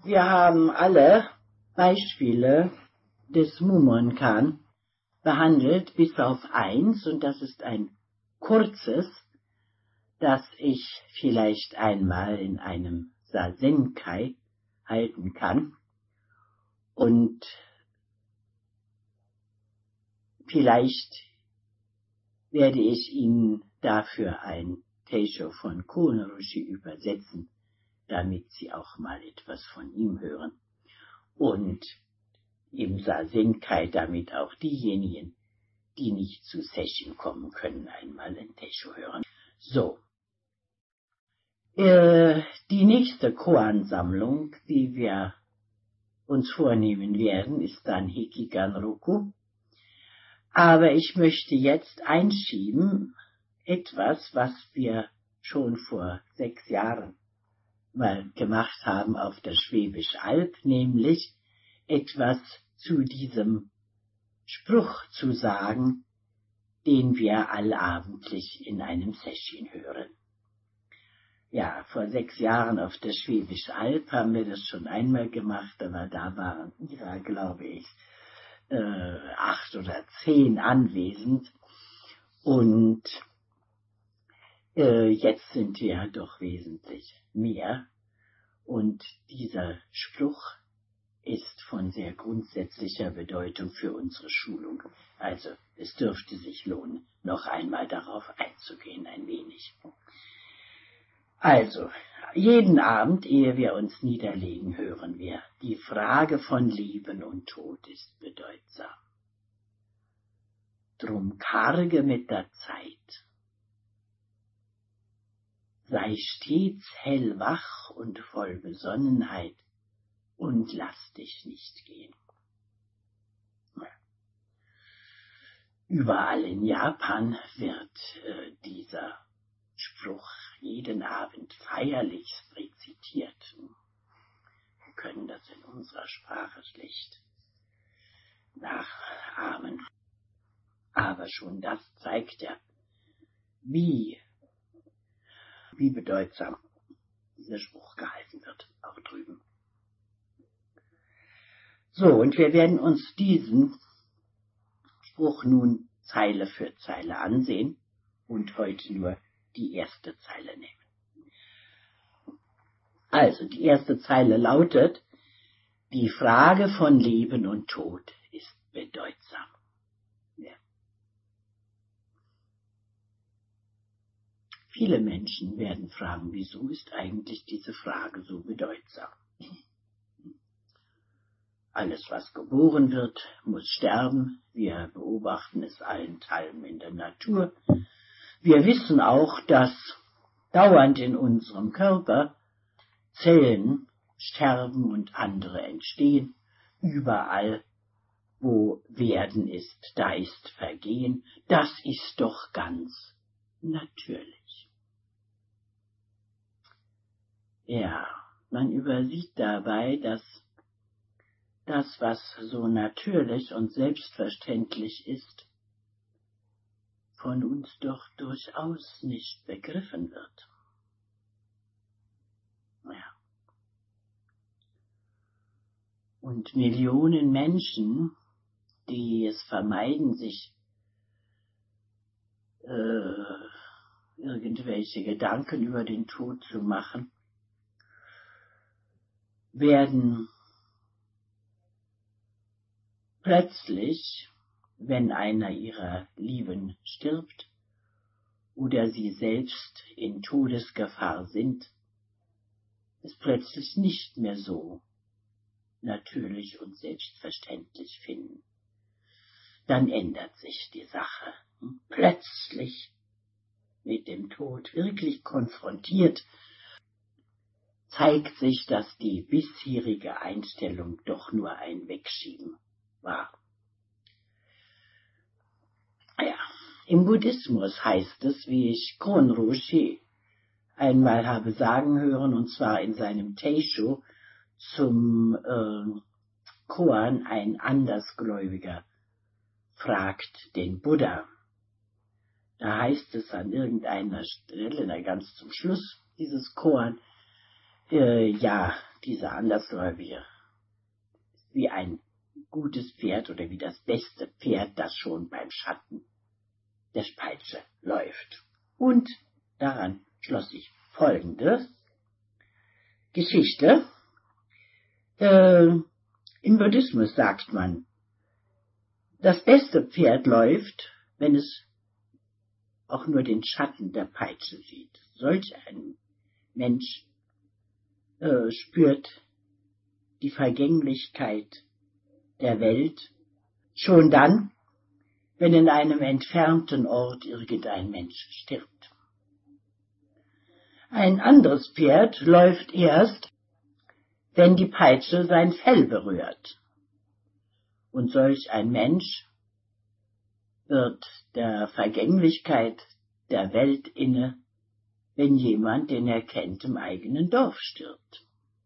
Wir haben alle Beispiele des Mumonkan behandelt, bis auf eins, und das ist ein kurzes, das ich vielleicht einmal in einem Sazenkai halten kann. Und vielleicht werde ich Ihnen dafür ein Teisho von Koen Roshi übersetzen, damit Sie auch mal etwas von ihm hören. Und im Sazenkai damit auch diejenigen, die nicht zu Session kommen können, einmal ein Teisho hören. So. Die nächste Koan-Sammlung, die wir uns vornehmen werden, ist dann Hekigan-Roku. Aber ich möchte jetzt einschieben etwas, was wir schon vor 6 Jahren mal gemacht haben auf der Schwäbische Alb, nämlich etwas zu diesem Spruch zu sagen, den wir allabendlich in einem Session hören. Ja, vor 6 Jahren auf der Schwäbische Alb haben wir das schon einmal gemacht, aber da waren Ira, glaube ich, 8 oder 10 anwesend. Und jetzt sind wir doch wesentlich mehr. Und dieser Spruch ist von sehr grundsätzlicher Bedeutung für unsere Schulung. Also es dürfte sich lohnen, noch einmal darauf einzugehen, ein wenig. Also, jeden Abend, ehe wir uns niederlegen, hören wir, die Frage von Leben und Tod ist bedeutsam. Drum karge mit der Zeit. Sei stets hellwach und voll Besonnenheit und lass dich nicht gehen. Überall in Japan wird dieser Spruch jeden Abend feierlichst rezitiert. Wir können das in unserer Sprache schlecht nachahmen. Aber schon das zeigt ja, wie bedeutsam dieser Spruch gehalten wird, auch drüben. So, und wir werden uns diesen Spruch nun Zeile für Zeile ansehen und heute nur die erste Zeile nehmen. Also, die erste Zeile lautet, die Frage von Leben und Tod ist bedeutsam. Ja. Viele Menschen werden fragen, wieso ist eigentlich diese Frage so bedeutsam? Alles, was geboren wird, muss sterben. Wir beobachten es allenthalben in der Natur. Wir wissen auch, dass dauernd in unserem Körper Zellen sterben und andere entstehen. Überall, wo Werden ist, da ist Vergehen. Das ist doch ganz natürlich. Ja, man übersieht dabei, dass das, was so natürlich und selbstverständlich ist, von uns doch durchaus nicht begriffen wird. Ja. Und Millionen Menschen, die es vermeiden, sich irgendwelche Gedanken über den Tod zu machen, werden plötzlich, wenn einer ihrer Lieben stirbt oder sie selbst in Todesgefahr sind, es plötzlich nicht mehr so natürlich und selbstverständlich finden. Dann ändert sich die Sache. Plötzlich mit dem Tod wirklich konfrontiert, zeigt sich, dass die bisherige Einstellung doch nur ein Wegschieben war. Ja, im Buddhismus heißt es, wie ich Koen Roshi einmal habe sagen hören, und zwar in seinem Teisho zum Koan, ein Andersgläubiger fragt den Buddha. Da heißt es an irgendeiner Stelle, ganz zum Schluss dieses Koan, ja, dieser Andersläufige wie ein gutes Pferd oder wie das beste Pferd, das schon beim Schatten der Peitsche läuft. Und daran schloss sich folgende Geschichte. Im Buddhismus sagt man, das beste Pferd läuft, wenn es auch nur den Schatten der Peitsche sieht. Solch ein Mensch spürt die Vergänglichkeit der Welt schon dann, wenn in einem entfernten Ort irgendein Mensch stirbt. Ein anderes Pferd läuft erst, wenn die Peitsche sein Fell berührt. Und solch ein Mensch wird der Vergänglichkeit der Welt inne, wenn jemand, den er kennt, im eigenen Dorf stirbt.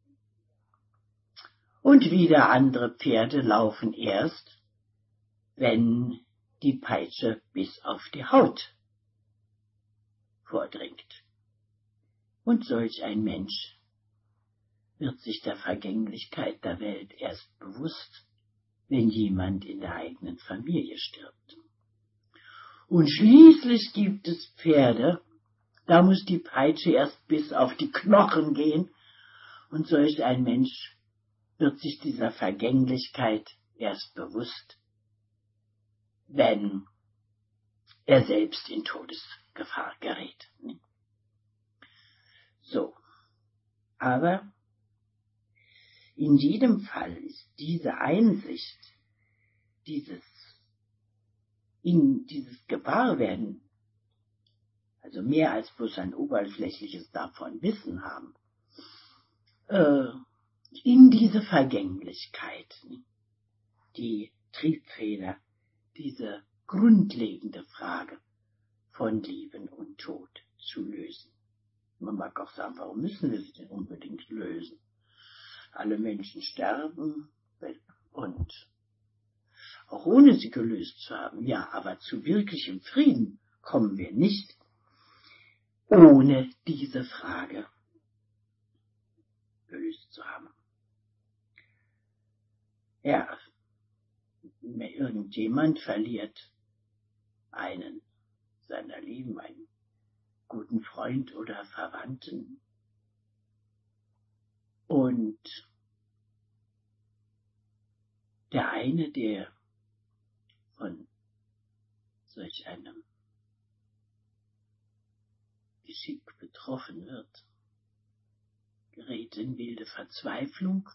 Und wieder andere Pferde laufen erst, wenn die Peitsche bis auf die Haut vordringt. Und solch ein Mensch wird sich der Vergänglichkeit der Welt erst bewusst, wenn jemand in der eigenen Familie stirbt. Und schließlich gibt es Pferde, da muss die Peitsche erst bis auf die Knochen gehen, und solch ein Mensch wird sich dieser Vergänglichkeit erst bewusst, wenn er selbst in Todesgefahr gerät. So, aber in jedem Fall ist diese Einsicht, dieses Gewahrwerden, also mehr als bloß ein oberflächliches davon Wissen haben, in diese Vergänglichkeit, die Triebfeder, diese grundlegende Frage von Leben und Tod zu lösen. Man mag auch sagen, warum müssen wir sie denn unbedingt lösen? Alle Menschen sterben und auch ohne sie gelöst zu haben. Ja, aber zu wirklichem Frieden kommen wir nicht ohne diese Frage gelöst zu haben. Ja, irgendjemand verliert einen seiner Lieben, einen guten Freund oder Verwandten. Und der eine, der von solch einem Geschick betroffen wird, gerät in wilde Verzweiflung.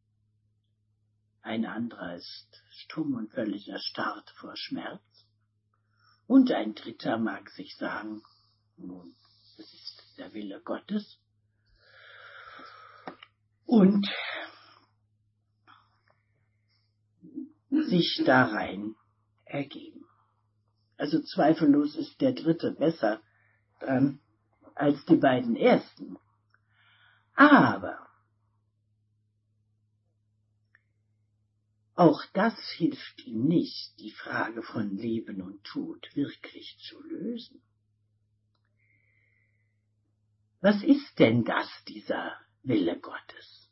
Ein anderer ist stumm und völlig erstarrt vor Schmerz. Und ein dritter mag sich sagen, nun, das ist der Wille Gottes. Und sich darein ergeben. Also zweifellos ist der dritte besser dran als die beiden ersten. Aber auch das hilft ihm nicht, die Frage von Leben und Tod wirklich zu lösen. Was ist denn das, dieser Wille Gottes?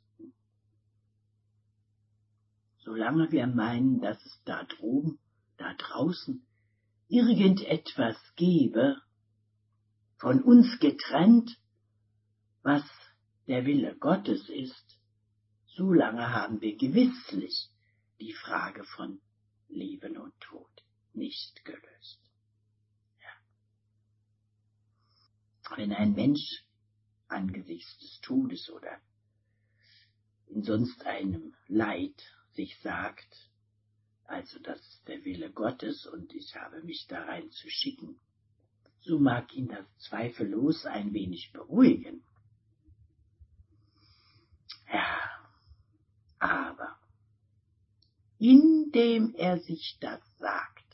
Solange wir meinen, dass es da droben, da draußen, irgendetwas gebe, von uns getrennt, was der Wille Gottes ist, solange haben wir gewisslich die Frage von Leben und Tod nicht gelöst. Ja. Wenn ein Mensch angesichts des Todes oder in sonst einem Leid sich sagt, also das ist der Wille Gottes und ich habe mich da rein zu schicken, so mag ihn das zweifellos ein wenig beruhigen. Ja, aber indem er sich das sagt,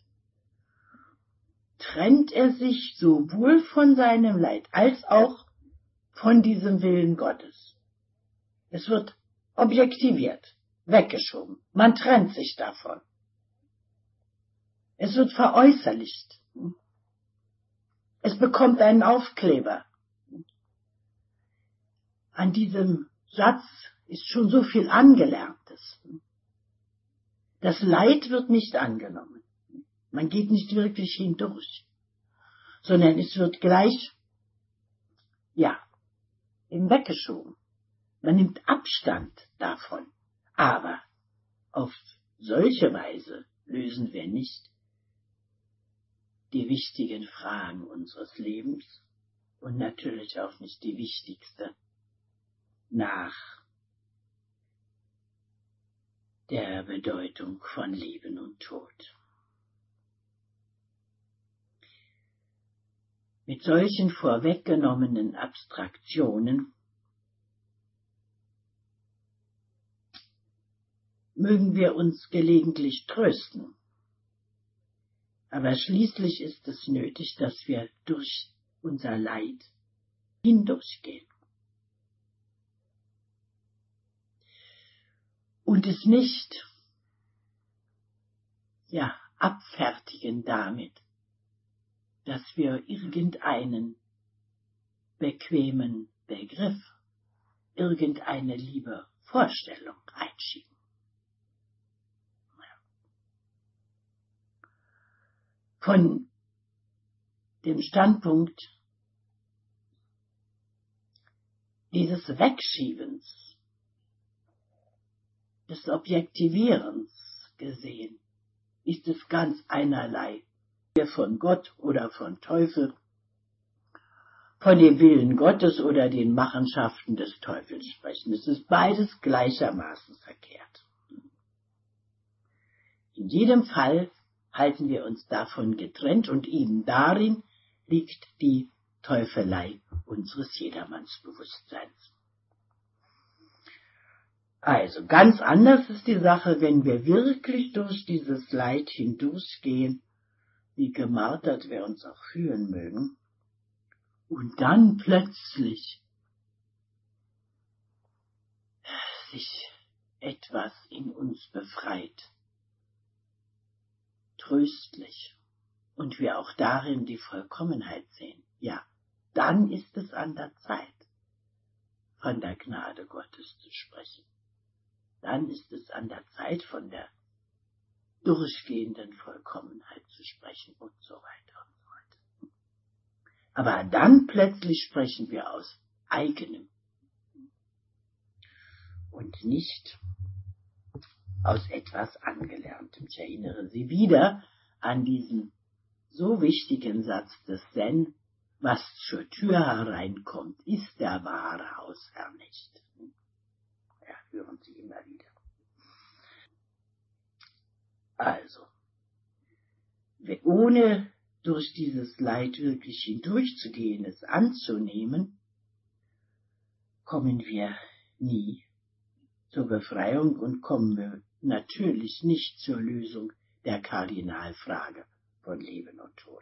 trennt er sich sowohl von seinem Leid als auch von diesem Willen Gottes. Es wird objektiviert, weggeschoben. Man trennt sich davon. Es wird veräußerlicht. Es bekommt einen Aufkleber. An diesem Satz, ist schon so viel Angelerntes. Das Leid wird nicht angenommen. Man geht nicht wirklich hindurch, sondern es wird gleich, weggeschoben. Man nimmt Abstand davon. Aber auf solche Weise lösen wir nicht die wichtigen Fragen unseres Lebens und natürlich auch nicht die wichtigste nach der Bedeutung von Leben und Tod. Mit solchen vorweggenommenen Abstraktionen mögen wir uns gelegentlich trösten, aber schließlich ist es nötig, dass wir durch unser Leid hindurchgehen und es nicht abfertigen damit, dass wir irgendeinen bequemen Begriff, irgendeine liebe Vorstellung einschieben. Von dem Standpunkt dieses Wegschiebens, des Objektivierens gesehen, ist es ganz einerlei, wir von Gott oder von Teufel, von dem Willen Gottes oder den Machenschaften des Teufels sprechen. Es ist beides gleichermaßen verkehrt. In jedem Fall halten wir uns davon getrennt und eben darin liegt die Teufelei unseres Jedermannsbewusstseins. Also ganz anders ist die Sache, wenn wir wirklich durch dieses Leid hindurchgehen, wie gemartert wir uns auch fühlen mögen, und dann plötzlich sich etwas in uns befreit, tröstlich, und wir auch darin die Vollkommenheit sehen. Ja, dann ist es an der Zeit, von der Gnade Gottes zu sprechen. Dann ist es an der Zeit, von der durchgehenden Vollkommenheit zu sprechen und so weiter und so weiter. Aber dann plötzlich sprechen wir aus eigenem und nicht aus etwas Angelerntem. Ich erinnere Sie wieder an diesen so wichtigen Satz des Zen: Was zur Tür hereinkommt, ist der wahre Hausherr nicht. Ja, hören Sie immer wieder. Also, ohne durch dieses Leid wirklich hindurchzugehen, es anzunehmen, kommen wir nie zur Befreiung und kommen wir natürlich nicht zur Lösung der Kardinalfrage von Leben und Tod.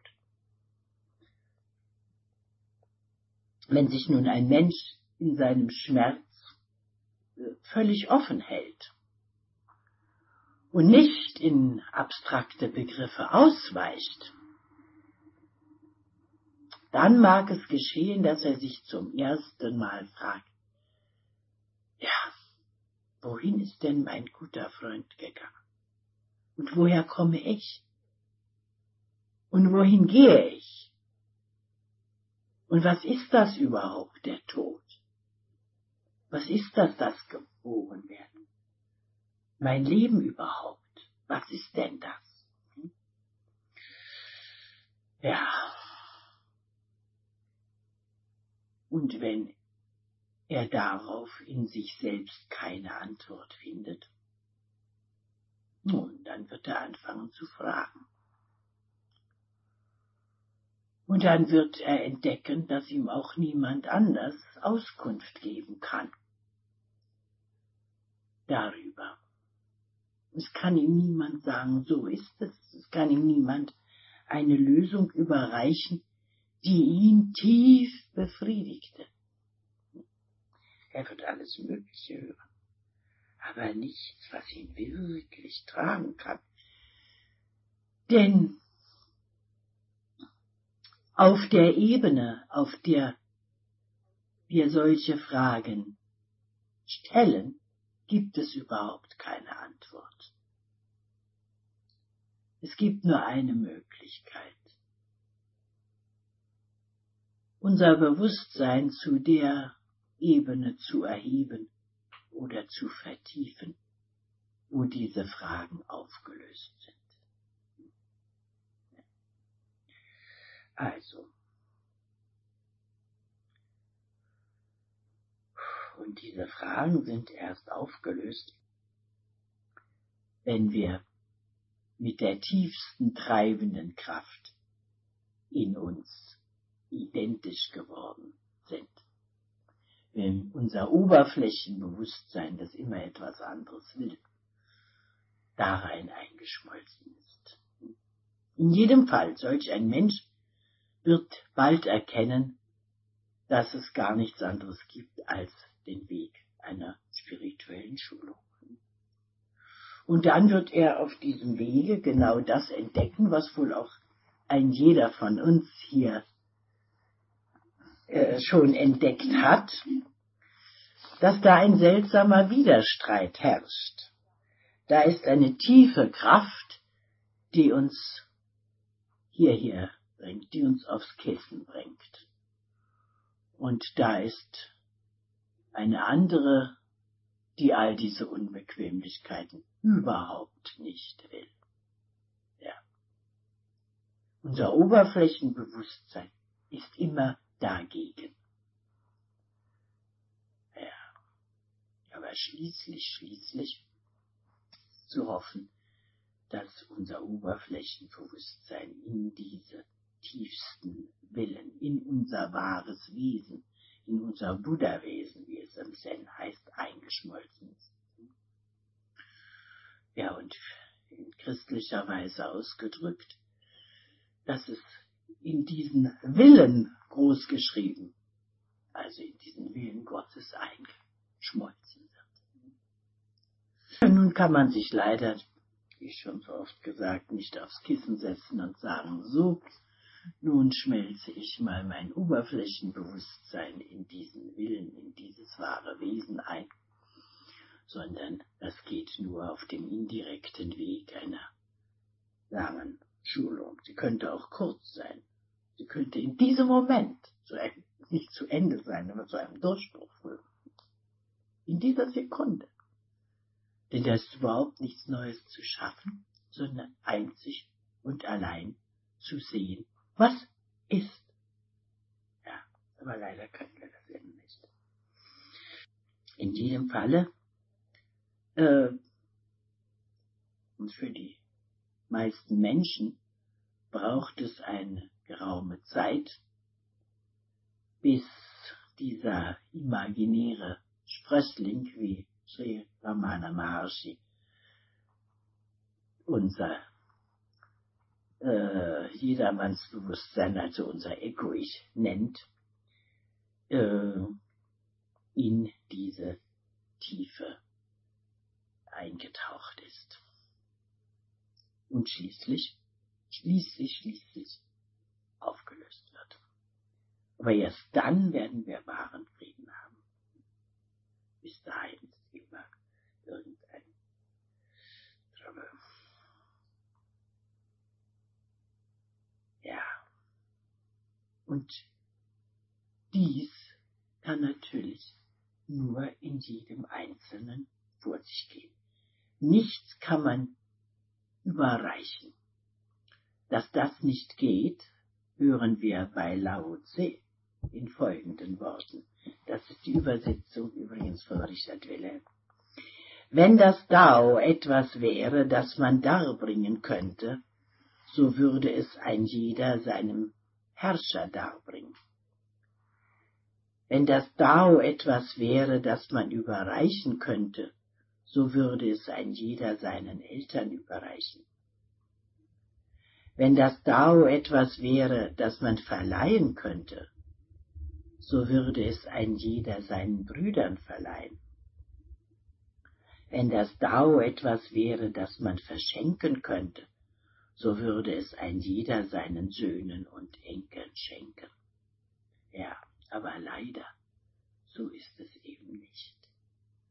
Wenn sich nun ein Mensch in seinem Schmerz völlig offen hält und nicht in abstrakte Begriffe ausweicht, dann mag es geschehen, dass er sich zum ersten Mal fragt, wohin ist denn mein guter Freund gegangen? Und woher komme ich? Und wohin gehe ich? Und was ist das überhaupt, der Tod? Was ist das Geborenwerden? Mein Leben überhaupt? Was ist denn das? Ja. Und wenn er darauf in sich selbst keine Antwort findet, nun, dann wird er anfangen zu fragen. Und dann wird er entdecken, dass ihm auch niemand anders Auskunft geben kann darüber. Es kann ihm niemand sagen, so ist es. Es kann ihm niemand eine Lösung überreichen, die ihn tief befriedigte. Er wird alles Mögliche hören, aber nichts, was ihn wirklich tragen kann. Denn auf der Ebene, auf der wir solche Fragen stellen, gibt es überhaupt keine Antwort. Es gibt nur eine Möglichkeit. Unser Bewusstsein zu der Ebene zu erheben oder zu vertiefen, wo diese Fragen aufgelöst sind. Also, und diese Fragen sind erst aufgelöst, wenn wir mit der tiefsten treibenden Kraft in uns identisch geworden sind. Wenn unser Oberflächenbewusstsein, das immer etwas anderes will, darein eingeschmolzen ist. In jedem Fall, solch ein Mensch wird bald erkennen, dass es gar nichts anderes gibt als den Weg einer spirituellen Schulung. Und dann wird er auf diesem Wege genau das entdecken, was wohl auch ein jeder von uns hier schon entdeckt hat, dass da ein seltsamer Widerstreit herrscht. Da ist eine tiefe Kraft, die uns hierher bringt, die uns aufs Kissen bringt. Und da ist eine andere, die all diese Unbequemlichkeiten überhaupt nicht will. Ja. Unser Oberflächenbewusstsein ist immer dagegen. Ja. Aber schließlich zu hoffen, dass unser Oberflächenbewusstsein in diese tiefsten Willen, in unser wahres Wesen, in unser Buddha-Wesen, wie es im Zen heißt, eingeschmolzen ist. Ja, und in christlicher Weise ausgedrückt, dass es in diesen Willen großgeschrieben, also in diesen Willen Gottes eingeschmolzen wird. Nun kann man sich leider, wie schon so oft gesagt, nicht aufs Kissen setzen und sagen, so, nun schmelze ich mal mein Oberflächenbewusstsein in diesen Willen, in dieses wahre Wesen ein, sondern das geht nur auf dem indirekten Weg einer langen Schulung. Sie könnte auch kurz sein. Sie könnte in diesem Moment nicht zu Ende sein, aber zu einem Durchbruch führen. In dieser Sekunde. Denn da ist überhaupt nichts Neues zu schaffen, sondern einzig und allein zu sehen, was ist. Ja, aber leider können wir das eben nicht. In jedem Falle, und für die meisten Menschen braucht es eine geraume Zeit, bis dieser imaginäre Sprössling wie Sri Ramana Maharshi unser Jedermannsbewusstsein, also unser Ego-Ich nennt, in diese Tiefe eingetaucht ist. Und schließlich aufgelöst wird. Aber erst dann werden wir wahren Frieden haben. Bis dahin ist immer irgendein Trouble. Ja. Und dies kann natürlich nur in jedem Einzelnen vor sich gehen. Nichts kann man überreichen. Dass das nicht geht, hören wir bei Lao Tse in folgenden Worten. Das ist die Übersetzung übrigens von Richard Wilhelm. Wenn das Tao etwas wäre, das man darbringen könnte, so würde es ein jeder seinem Herrscher darbringen. Wenn das Tao etwas wäre, das man überreichen könnte, so würde es ein jeder seinen Eltern überreichen. Wenn das Tao etwas wäre, das man verleihen könnte, so würde es ein jeder seinen Brüdern verleihen. Wenn das Tao etwas wäre, das man verschenken könnte, so würde es ein jeder seinen Söhnen und Enkeln schenken. Ja, aber leider, so ist es eben nicht.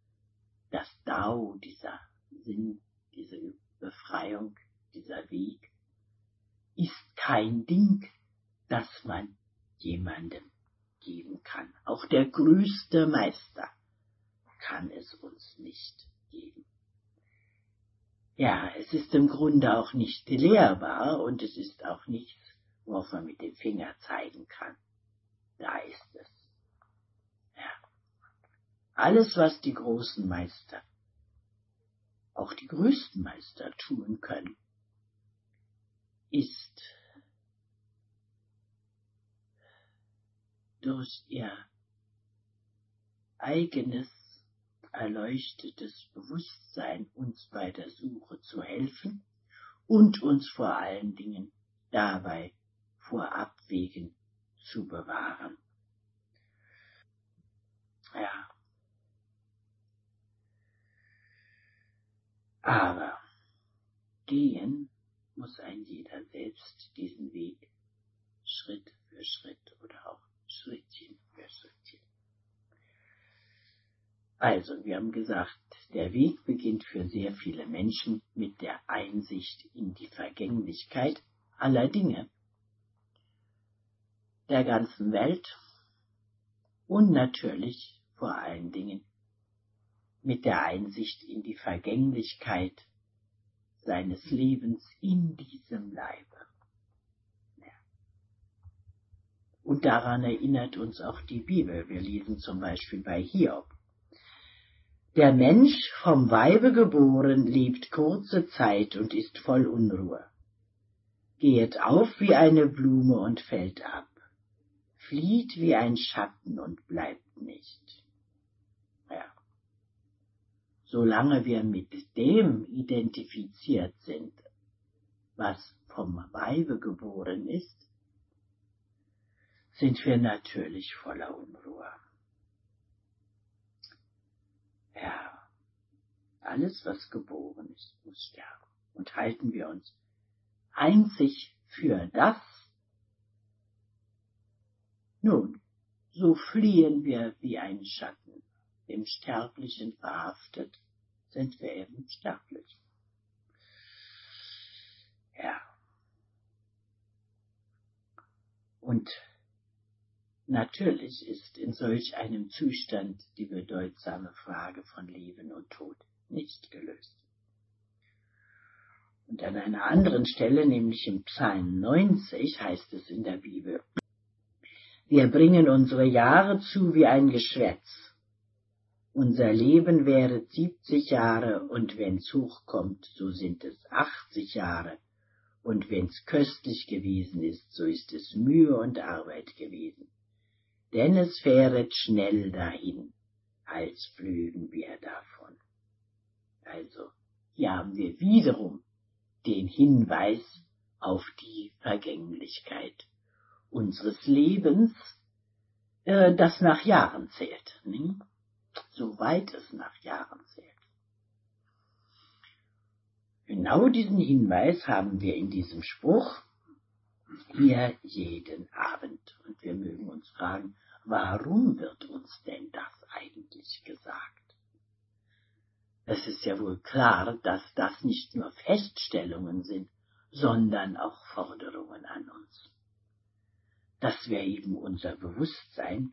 genau dieser Sinn, diese Befreiung, dieser Weg, ist kein Ding, das man jemandem geben kann. Auch der größte Meister kann es uns nicht geben. Ja, es ist im Grunde auch nicht lehrbar und es ist auch nichts, worauf man mit dem Finger zeigen kann. Da ist es. Ja. Alles, was die großen Meister, auch die größten Meister tun können, ist durch ihr eigenes erleuchtetes Bewusstsein uns bei der Suche zu helfen und uns vor allen Dingen dabei vor Abwägen zu bewahren. Ja. Aber gehen muss ein jeder selbst diesen Weg Schritt für Schritt oder auch Schrittchen für Schrittchen. Also, wir haben gesagt, der Weg beginnt für sehr viele Menschen mit der Einsicht in die Vergänglichkeit aller Dinge, der ganzen Welt und natürlich vor allen Dingen mit der Einsicht in die Vergänglichkeit seines Lebens in diesem Leibe. Ja. Und daran erinnert uns auch die Bibel. Wir lesen zum Beispiel bei Hiob: Der Mensch, vom Weibe geboren, lebt kurze Zeit und ist voll Unruhe, gehet auf wie eine Blume und fällt ab, flieht wie ein Schatten und bleibt nicht. Ja. Solange wir mit dem identifiziert sind, was vom Weibe geboren ist, sind wir natürlich voller Unruhe. Ja, alles, was geboren ist, muss sterben. Und halten wir uns einzig für das, nun, so fliehen wir wie ein Schatten. Im Sterblichen verhaftet sind wir eben sterblich. Ja. Und natürlich ist in solch einem Zustand die bedeutsame Frage von Leben und Tod nicht gelöst. Und an einer anderen Stelle, nämlich im Psalm 90, heißt es in der Bibel: Wir bringen unsere Jahre zu wie ein Geschwätz. Unser Leben währet 70 Jahre, und wenn's hochkommt, so sind es 80 Jahre. Und wenn's köstlich gewesen ist, so ist es Mühe und Arbeit gewesen. Denn es fähret schnell dahin, als flügen wir davon. Also, hier haben wir wiederum den Hinweis auf die Vergänglichkeit unseres Lebens, das nach Jahren zählt, nicht? Soweit es nach Jahren zählt. Genau diesen Hinweis haben wir in diesem Spruch hier jeden Abend. Und wir mögen uns fragen, warum wird uns denn das eigentlich gesagt? Es ist ja wohl klar, dass das nicht nur Feststellungen sind, sondern auch Forderungen an uns. Dass wir eben unser Bewusstsein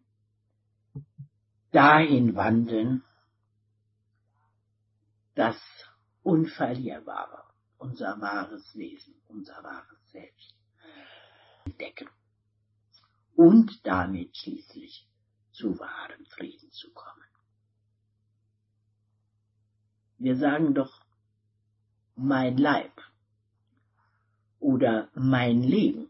dahin wandeln, das Unverlierbare, unser wahres Wesen, unser wahres Selbst entdecken und damit schließlich zu wahrem Frieden zu kommen. Wir sagen doch mein Leib oder mein Leben.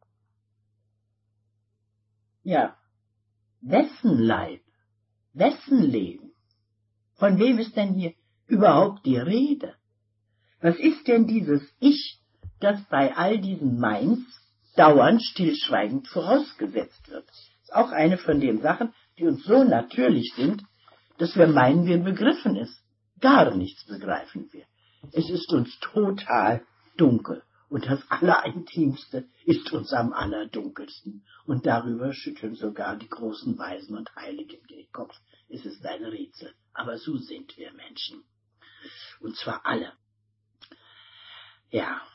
Ja, wessen Leib, wessen Leben? Von wem ist denn hier überhaupt die Rede? Was ist denn dieses Ich, das bei all diesen Meins dauernd stillschweigend vorausgesetzt wird? Das ist auch eine von den Sachen, die uns so natürlich sind, dass wir meinen, wir begriffen es. Gar nichts begreifen wir. Es ist uns total dunkel. Und das Allerintimste ist uns am allerdunkelsten. Und darüber schütteln sogar die großen Weisen und Heiligen den Kopf. Es ist ein Rätsel. Aber so sind wir Menschen. Und zwar alle. Ja.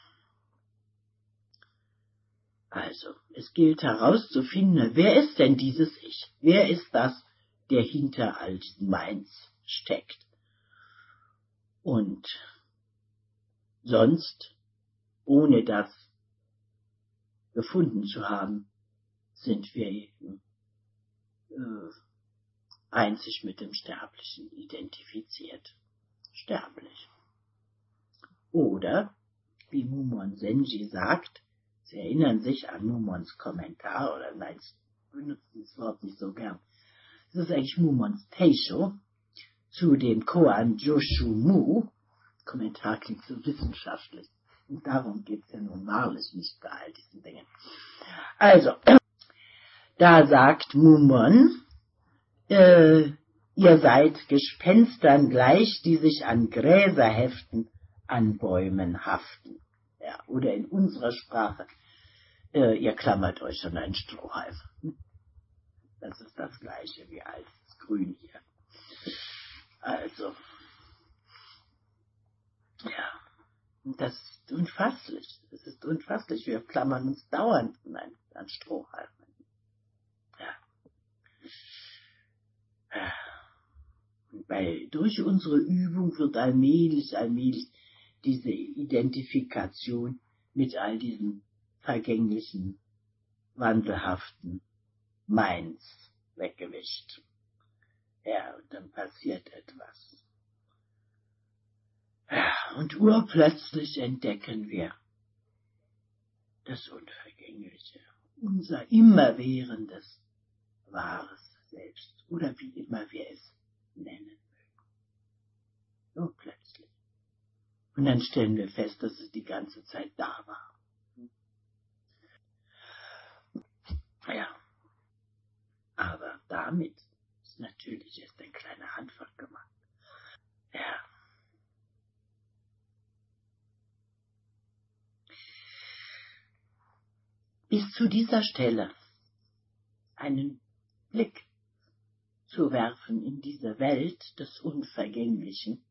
Also, es gilt herauszufinden, wer ist denn dieses Ich? Wer ist das, der hinter all diesen Meins steckt? Und sonst, ohne das gefunden zu haben, sind wir eben einzig mit dem Sterblichen identifiziert. Sterblich. Oder, wie Mumon Senji sagt, Sie erinnern sich an Mumons Kommentar, oder nein, Sie benutzen das Wort nicht so gern. Das ist eigentlich Mumons Teisho zu dem Koan Joshu-mu. Kommentar klingt so wissenschaftlich. Und darum geht es ja nun wahrlich nicht bei all diesen Dingen. Also, da sagt Mumon, ihr seid Gespenstern gleich, die sich an Gräser heften, an Bäumen haften. Ja, oder in unserer Sprache, ihr klammert euch an einen Strohhalm. Das ist das Gleiche wie als Grün hier. Also, ja, das ist unfasslich. Es ist unfasslich. Wir klammern uns dauernd an Strohhalmen. Ja. Durch unsere Übung wird allmählich diese Identifikation mit all diesen vergänglichen, wandelhaften Meins weggewischt. Ja, und dann passiert etwas. Ja, und urplötzlich entdecken wir das Unvergängliche, unser immerwährendes, wahres Selbst, oder wie immer wir es nennen mögen. Urplötzlich. Und dann stellen wir fest, dass es die ganze Zeit da war. Ja, aber damit ist natürlich erst ein kleiner Anfang gemacht. Ja. Bis zu dieser Stelle einen Blick zu werfen in diese Welt des Unvergänglichen,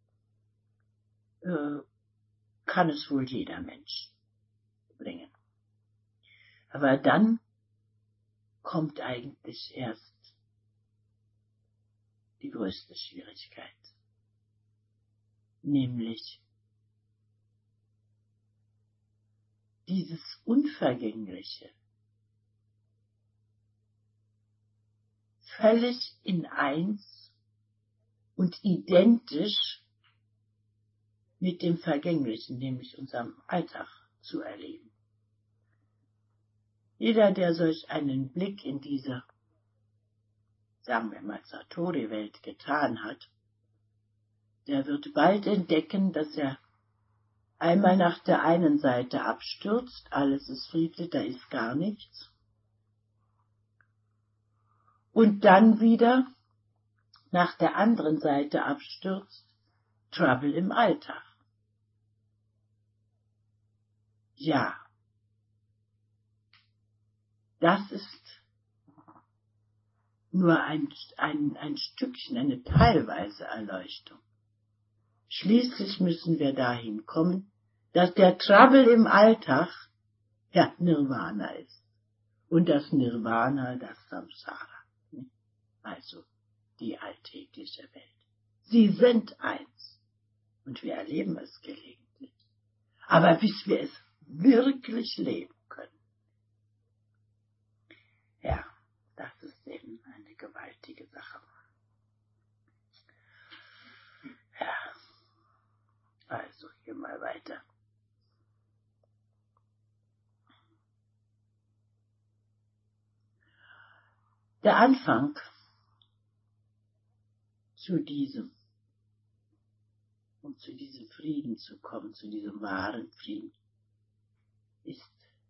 kann es wohl jeder Mensch bringen. Aber dann kommt eigentlich erst die größte Schwierigkeit, nämlich dieses Unvergängliche völlig in eins und identisch mit dem Vergänglichen, nämlich unserem Alltag, zu erleben. Jeder, der solch einen Blick in diese, sagen wir mal, Satori-Welt getan hat, der wird bald entdecken, dass er einmal nach der einen Seite abstürzt, alles ist friedlich, da ist gar nichts, und dann wieder nach der anderen Seite abstürzt, Trouble im Alltag. Ja, das ist nur ein Stückchen, eine teilweise Erleuchtung. Schließlich müssen wir dahin kommen, dass der Trouble im Alltag ja Nirvana ist. Und das Nirvana das Samsara, also die alltägliche Welt. Sie sind eins und wir erleben es gelegentlich. Aber bis wir es wirklich leben können, ja, das ist eben eine gewaltige Sache. Ja, also hier mal weiter. Der Anfang zu diesem, um zu diesem Frieden zu kommen, zu diesem wahren Frieden, ist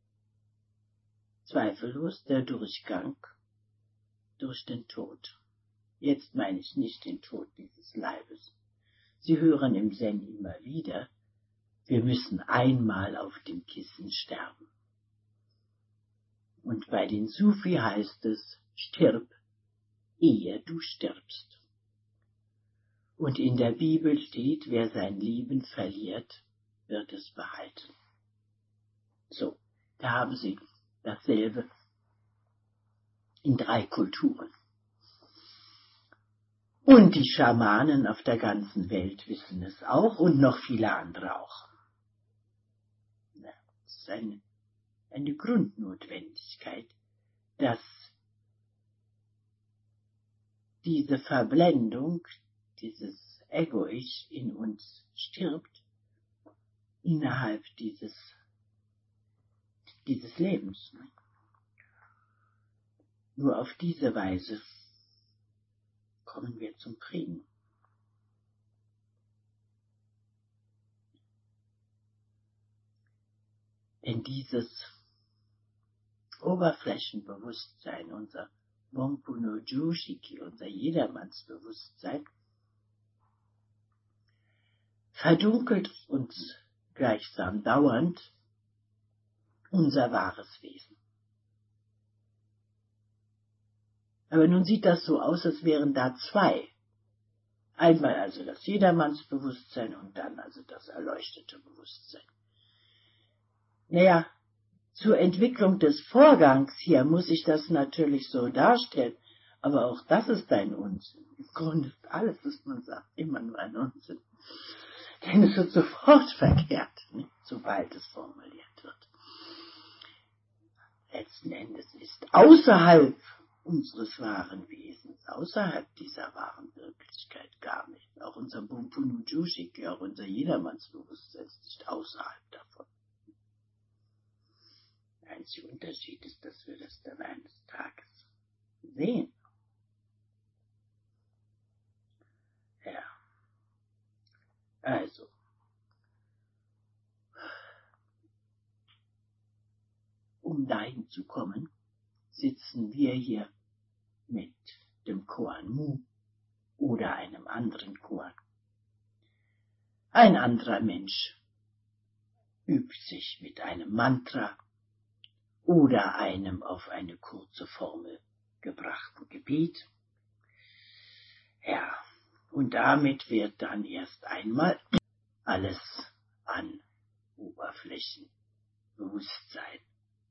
zweifellos der Durchgang durch den Tod. Jetzt meine ich nicht den Tod dieses Leibes. Sie hören im Zen immer wieder, wir müssen einmal auf dem Kissen sterben. Und bei den Sufi heißt es, stirb, ehe du stirbst. Und in der Bibel steht, wer sein Leben verliert, wird es behalten. So, da haben Sie dasselbe in 3 Kulturen. Und die Schamanen auf der ganzen Welt wissen es auch und noch viele andere auch. Das ist eine Grundnotwendigkeit, dass diese Verblendung, dieses Ego-Ich in uns stirbt, innerhalb dieses Lebens. Nur auf diese Weise kommen wir zum Frieden. Denn dieses Oberflächenbewusstsein, unser Bonpu no Joshiki, unser Jedermannsbewusstsein, verdunkelt uns gleichsam dauernd unser wahres Wesen. Aber nun sieht das so aus, als wären da 2. Einmal also das Jedermannsbewusstsein und dann also das erleuchtete Bewusstsein. Naja, zur Entwicklung des Vorgangs hier muss ich das natürlich so darstellen, aber auch das ist ein Unsinn. Im Grunde ist alles, was man sagt, immer nur ein Unsinn. Denn es wird sofort verkehrt, sobald es formuliert wird. Letzten Endes ist außerhalb unseres wahren Wesens, außerhalb dieser wahren Wirklichkeit gar nichts. Auch unser Bonpu no Joshiki, auch unser Jedermannsbewusstsein ist nicht außerhalb davon. Der einzige Unterschied ist, dass wir das dann eines Tages sehen. Ja. Also. Um dahin zu kommen, sitzen wir hier mit dem Koan Mu oder einem anderen Koan. Ein anderer Mensch übt sich mit einem Mantra oder einem auf eine kurze Formel gebrachten Gebet. Ja, und damit wird dann erst einmal alles an Oberflächenbewusstsein,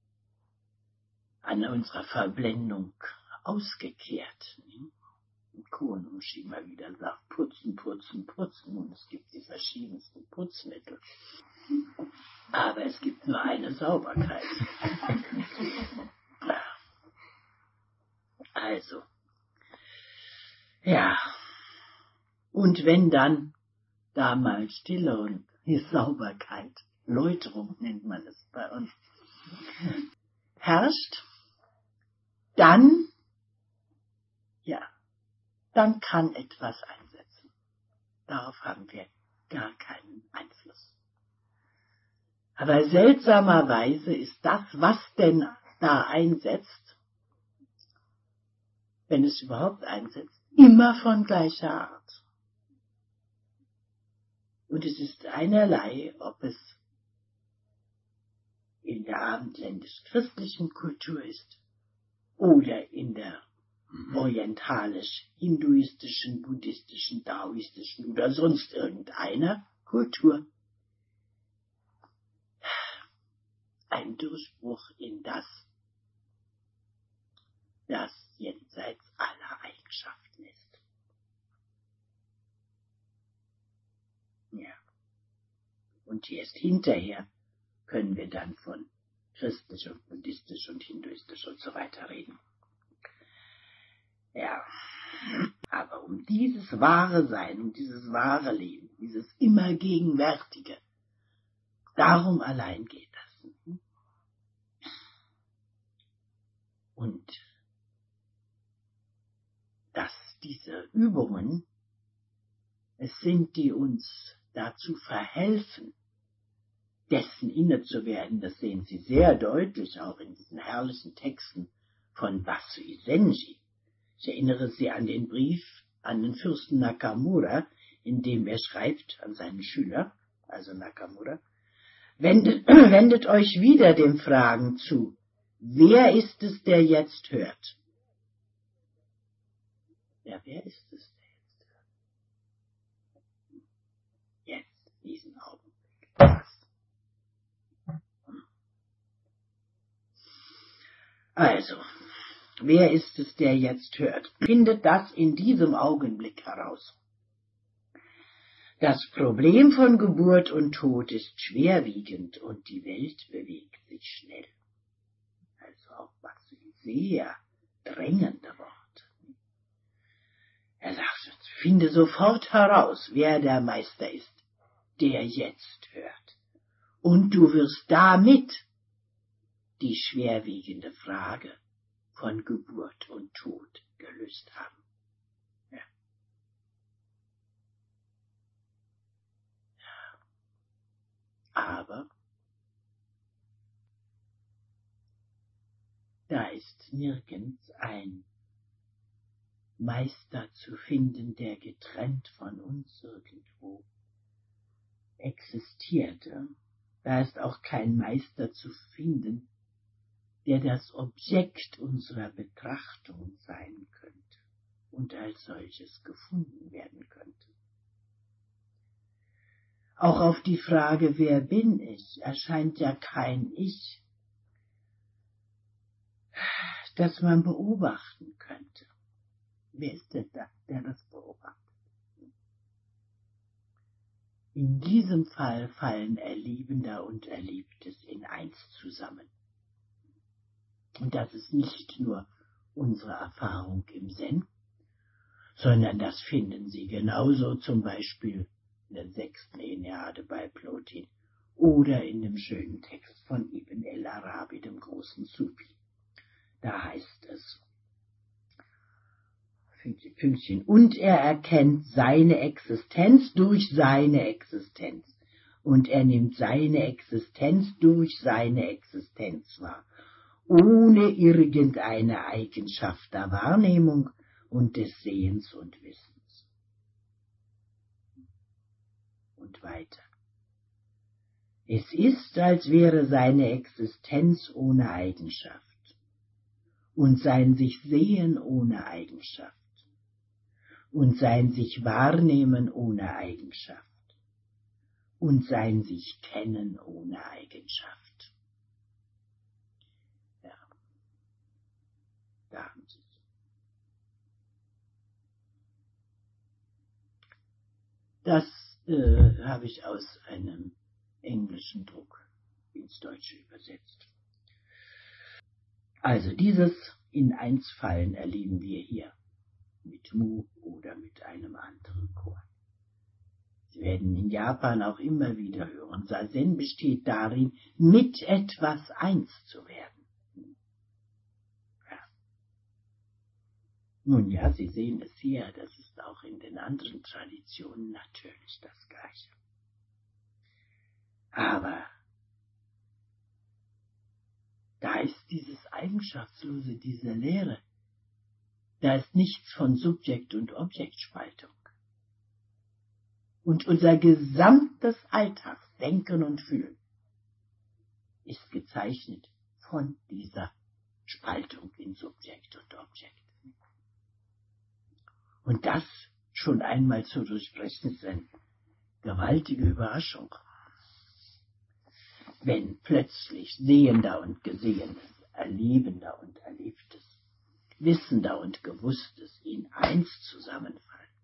an unserer Verblendung ausgekehrt. Und Koan-Umshi immer wieder sagt, putzen, putzen, putzen. Und es gibt die verschiedensten Putzmittel. Aber es gibt nur eine Sauberkeit. Also, ja. Und wenn dann da mal Stille und die Sauberkeit, Läuterung nennt man es bei uns, herrscht, dann kann etwas einsetzen. Darauf haben wir gar keinen Einfluss. Aber seltsamerweise ist das, was denn da einsetzt, wenn es überhaupt einsetzt, immer von gleicher Art. Und es ist einerlei, ob es in der abendländisch-christlichen Kultur ist oder in der orientalisch-hinduistischen, buddhistischen, daoistischen oder sonst irgendeiner Kultur. Ein Durchbruch in das jenseits aller Eigenschaften ist. Ja. Und erst hinterher können wir dann von christlich und buddhistisch und hinduistisch und so weiter reden. Ja, aber um dieses wahre Sein, um dieses wahre Leben, dieses immer Gegenwärtige, darum allein geht das. Und dass diese Übungen es sind, die uns dazu verhelfen, dessen inne zu werden, das sehen Sie sehr deutlich auch in diesen herrlichen Texten von Basui Zenji. Ich erinnere Sie an den Brief an den Fürsten Nakamura, in dem er schreibt an seinen Schüler, also Nakamura, wendet euch wieder dem Fragen zu, wer ist es, der jetzt hört? Ja, wer ist es, der jetzt hört? wer ist es, der jetzt hört, findet das in diesem Augenblick heraus. Das Problem von Geburt und Tod ist schwerwiegend und die Welt bewegt sich schnell. Also auch was sehr drängende Worte. Er sagt, finde sofort heraus, wer der Meister ist, der jetzt hört. Und du wirst damit die schwerwiegende Frage von Geburt und Tod gelöst haben. Ja. Aber da ist nirgends ein Meister zu finden, der getrennt von uns irgendwo existierte. Da ist auch kein Meister zu finden, der das Objekt unserer Betrachtung sein könnte und als solches gefunden werden könnte. Auch auf die Frage, wer bin ich, erscheint ja kein Ich, das man beobachten könnte. Wer ist denn das, der das beobachtet? In diesem Fall fallen Erlebender und Erlebtes in eins zusammen. Und das ist nicht nur unsere Erfahrung im Zen, sondern das finden Sie genauso zum Beispiel in der 6. Enneade bei Plotin oder in dem schönen Text von Ibn el-Arabi, dem großen Sufi. Da heißt es, Pünktchen, und er erkennt seine Existenz durch seine Existenz. Und er nimmt seine Existenz durch seine Existenz wahr, ohne irgendeine Eigenschaft der Wahrnehmung und des Sehens und Wissens. Und weiter. Es ist, als wäre seine Existenz ohne Eigenschaft und sein sich Sehen ohne Eigenschaft und sein sich Wahrnehmen ohne Eigenschaft und sein sich Kennen ohne Eigenschaft. Ja, da haben Sie es. Das habe ich aus einem englischen Druck ins Deutsche übersetzt. Also dieses In-Eins-Fallen erleben wir hier mit Mu oder mit einem anderen Chor. Sie werden in Japan auch immer wieder hören, Zazen besteht darin, mit etwas eins zu werden. Ja. Nun ja, Sie sehen es hier, das ist auch in den anderen Traditionen natürlich das Gleiche. Aber da ist dieses Eigenschaftslose, diese Leere. Da ist nichts von Subjekt- und Objektspaltung. Und unser gesamtes Alltagsdenken und Fühlen ist gezeichnet von dieser Spaltung in Subjekt und Objekt. Und das schon einmal zu durchbrechen ist eine gewaltige Überraschung. Wenn plötzlich Sehender und Gesehenes, Erlebender und Erlebtes, Wissender und Gewusstes in eins zusammenfallen.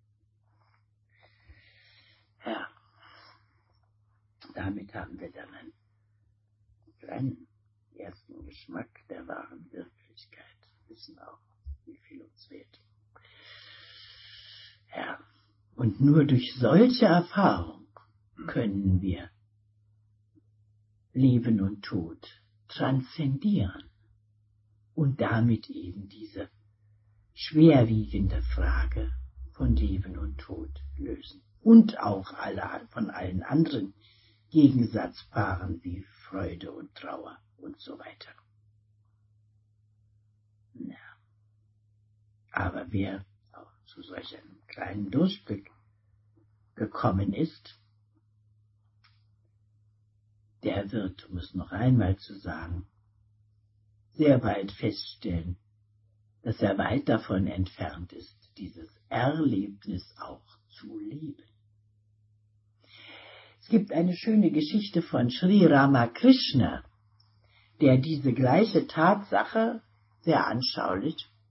Ja, damit haben wir dann einen kleinen ersten Geschmack der wahren Wirklichkeit. Wir wissen auch, wie viel uns fehlt. Ja, und nur durch solche Erfahrung können wir Leben und Tod transzendieren und damit eben diese schwerwiegende Frage von Leben und Tod lösen. Und auch von allen anderen Gegensatzpaaren wie Freude und Trauer und so weiter. Ja. Aber wer auch zu solch einem kleinen Durchblick gekommen ist, der wird, um es noch einmal zu sagen, sehr bald feststellen, dass er weit davon entfernt ist, dieses Erlebnis auch zu leben. Es gibt eine schöne Geschichte von Sri Ramakrishna, der diese gleiche Tatsache sehr anschaulich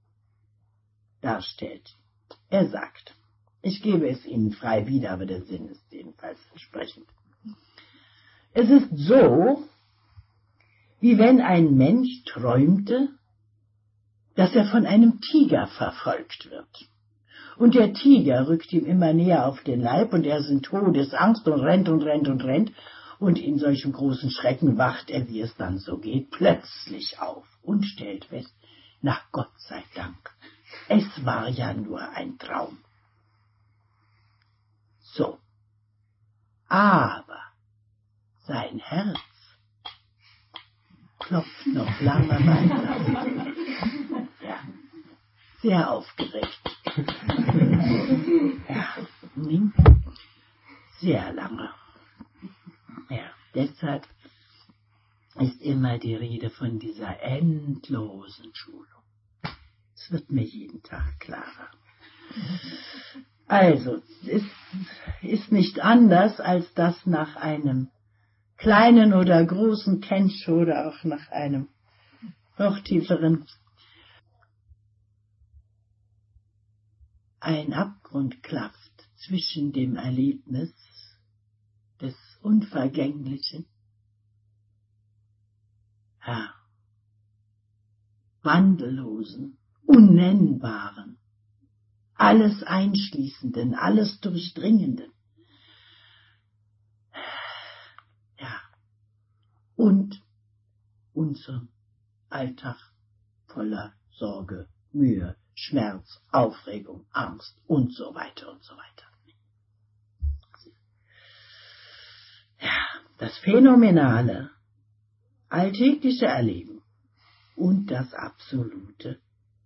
darstellt. Er sagt, ich gebe es Ihnen frei wieder, aber der Sinn ist jedenfalls entsprechend. Es ist so, wie wenn ein Mensch träumte, dass er von einem Tiger verfolgt wird. Und der Tiger rückt ihm immer näher auf den Leib und er ist in Todesangst und rennt und rennt und rennt. Und in solchem großen Schrecken wacht er, wie es dann so geht, plötzlich auf und stellt fest, na Gott sei Dank, es war ja nur ein Traum. So, aber sein Herz klopft noch lange weiter. Ja, sehr aufgeregt. Ja, sehr lange. Ja, deshalb ist immer die Rede von dieser endlosen Schulung. Es wird mir jeden Tag klarer. Also, es ist nicht anders, als dass nach einem kleinen oder großen Kensho oder auch nach einem noch tieferen ein Abgrund klafft zwischen dem Erlebnis des Unvergänglichen, ja, Wandellosen, Unnennbaren, alles Einschließenden, alles Durchdringenden, ja, und unserem Alltag voller Sorge, Mühe, Schmerz, Aufregung, Angst und so weiter und so weiter. Ja, das phänomenale, alltägliche Erleben und das Absolute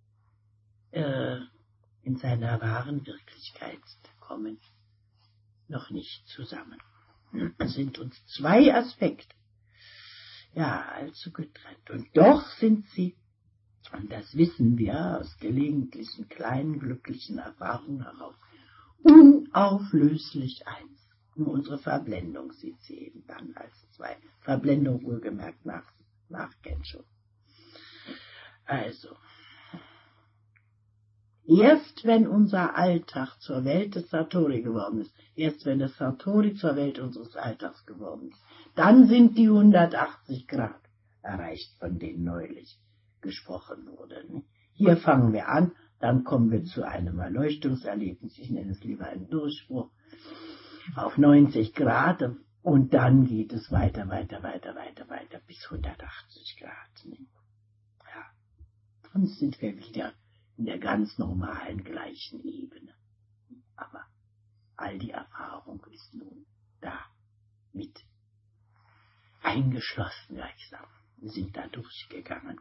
in seiner wahren Wirklichkeit kommen noch nicht zusammen. Es sind uns zwei Aspekte, ja, allzu getrennt. Und doch sind sie, und das wissen wir aus gelegentlichen kleinen glücklichen Erfahrungen heraus, unauflöslich eins. Nur unsere Verblendung sieht sie eben dann als zwei. Verblendung wohlgemerkt nach Kensho. Also, erst wenn unser Alltag zur Welt des Satori geworden ist, erst wenn das Satori zur Welt unseres Alltags geworden ist, dann sind die 180 Grad erreicht, von denen neulich gesprochen wurde. Hier fangen wir an, dann kommen wir zu einem Erleuchtungserlebnis, ich nenne es lieber einen Durchbruch, auf 90 Grad und dann geht es weiter bis 180 Grad. Ja. Dann sind wir wieder in der ganz normalen gleichen Ebene. Aber all die Erfahrung ist nun da mit eingeschlossen, gleichsam. Wir sind da durchgegangen.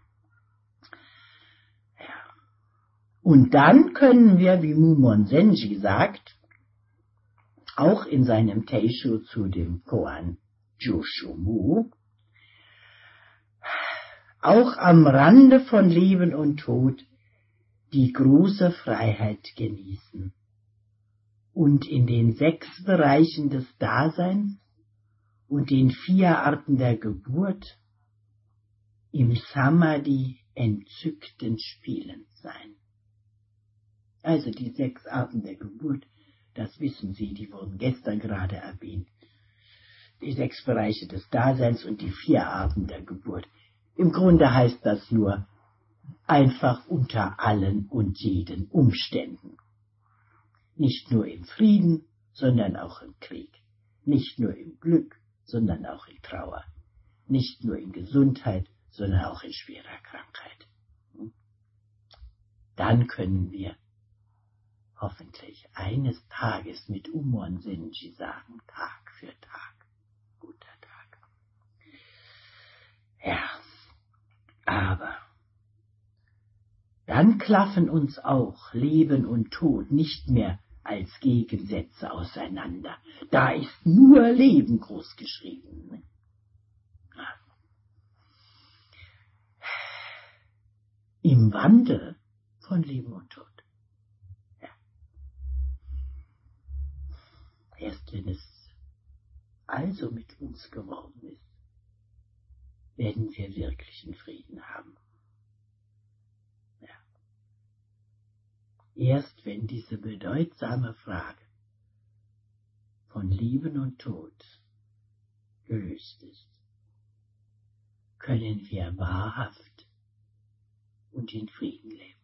Ja. Und dann können wir, wie Mumon Senji sagt, auch in seinem Teisho zu dem Koan Jushumu, auch am Rande von Leben und Tod die große Freiheit genießen und in den 6 Bereichen des Daseins und den 4 Arten der Geburt im Samadhi entzückten Spielens sein. Also die 6 Arten der Geburt, das wissen Sie, die wurden gestern gerade erwähnt. Die 6 Bereiche des Daseins und die 4 Arten der Geburt. Im Grunde heißt das nur, einfach unter allen und jeden Umständen. Nicht nur im Frieden, sondern auch im Krieg. Nicht nur im Glück, sondern auch in Trauer. Nicht nur in Gesundheit, sondern auch in schwerer Krankheit. Dann können wir hoffentlich eines Tages mit Umon Senji sagen, Tag für Tag, guter Tag. Ja, aber dann klaffen uns auch Leben und Tod nicht mehr als Gegensätze auseinander. Da ist nur Leben großgeschrieben. Im Wandel von Leben und Tod. Ja. Erst wenn es also mit uns geworden ist, werden wir wirklichen Frieden haben. Ja. Erst wenn diese bedeutsame Frage von Leben und Tod gelöst ist, können wir wahrhaft und in Frieden leben.